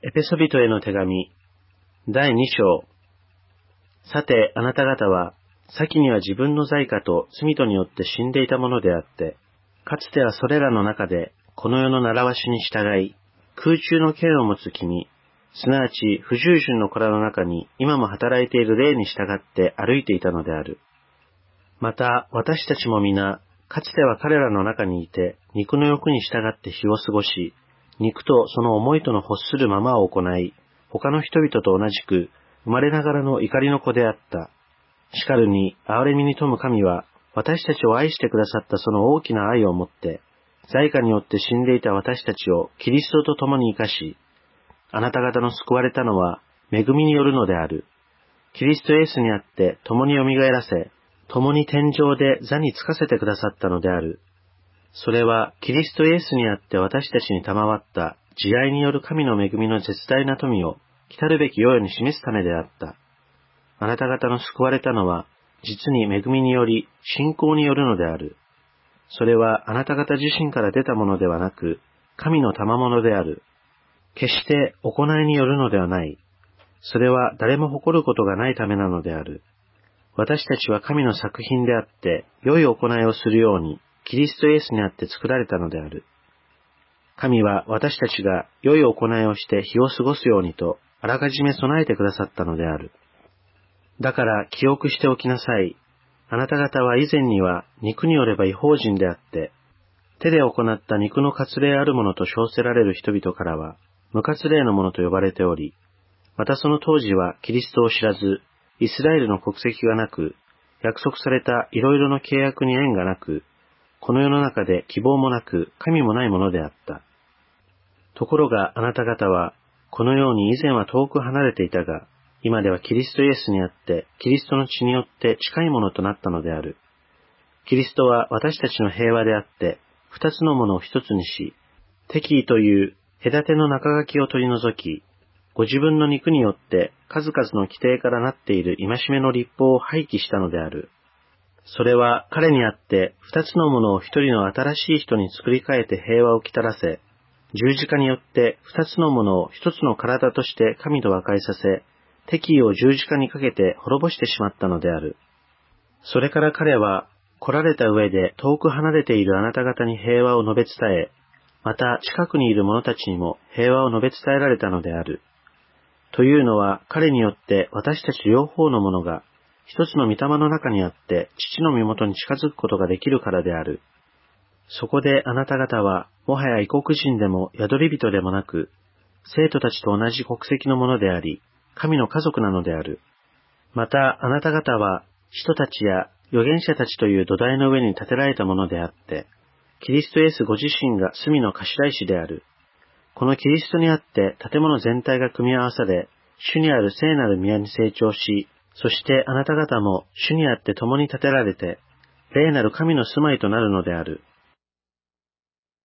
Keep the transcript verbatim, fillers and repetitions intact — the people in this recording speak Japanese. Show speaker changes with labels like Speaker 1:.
Speaker 1: エペソビトへの手紙だいに章。さて、あなた方は先には自分の罪過と罪とによって死んでいたものであって、かつてはそれらの中でこの世の習わしに従い、空中の剣を持つ君、すなわち不従順の子らの中に今も働いている霊に従って歩いていたのである。また私たちも皆、かつては彼らの中にいて、肉の欲に従って日を過ごし、肉とその思いとの欲するままを行い、他の人々と同じく生まれながらの怒りの子であった。しかるに憐れみに富む神は、私たちを愛してくださったその大きな愛をもって、罪過によって死んでいた私たちをキリストと共に生かし、あなた方の救われたのは恵みによるのである。キリストイエスにあって共によみがえらせ、共に天上で座につかせてくださったのである。それはキリストイエスにあって私たちに賜った慈愛による神の恵みの絶大な富を来たるべき世々に示すためであった。あなた方の救われたのは実に恵みにより信仰によるのである。それはあなた方自身から出たものではなく、神の賜物である。決して行いによるのではない。それは誰も誇ることがないためなのである。私たちは神の作品であって、良い行いをするように、キリストイエスにあって作られたのである。神は私たちが良い行いをして日を過ごすようにと、あらかじめ備えてくださったのである。だから記憶しておきなさい。あなた方は以前には肉によれば異邦人であって、手で行った肉の割礼あるものと称せられる人々からは、無割礼のものと呼ばれており、またその当時はキリストを知らず、イスラエルの国籍がなく、約束されたいろいろの契約に縁がなく、この世の中で希望もなく神もないものであった。ところがあなた方は、このように以前は遠く離れていたが、今ではキリストイエスにあって、キリストの血によって近いものとなったのである。キリストは私たちの平和であって、二つのものを一つにし、敵意という隔ての中書きを取り除き、ご自分の肉によって数々の規定からなっている戒めの律法を廃棄したのである。それは彼にあって二つのものを一人の新しい人に作り変えて平和をきたらせ、十字架によって二つのものを一つの体として神と和解させ、敵意を十字架にかけて滅ぼしてしまったのである。それから彼は来られた上で遠く離れているあなた方に平和を述べ伝え、また近くにいる者たちにも平和を述べ伝えられたのである。というのは彼によって私たち両方のものが一つの御霊の中にあって父の身元に近づくことができるからである。そこであなた方はもはや異国人でも宿り人でもなく、生徒たちと同じ国籍のものであり、神の家族なのである。またあなた方は使徒たちや預言者たちという土台の上に建てられたものであって、キリストイエスご自身が隅の頭石である。このキリストにあって建物全体が組み合わされ、主にある聖なる宮に成長し、そしてあなた方も主にあって共に建てられて、霊なる神の住まいとなるのである。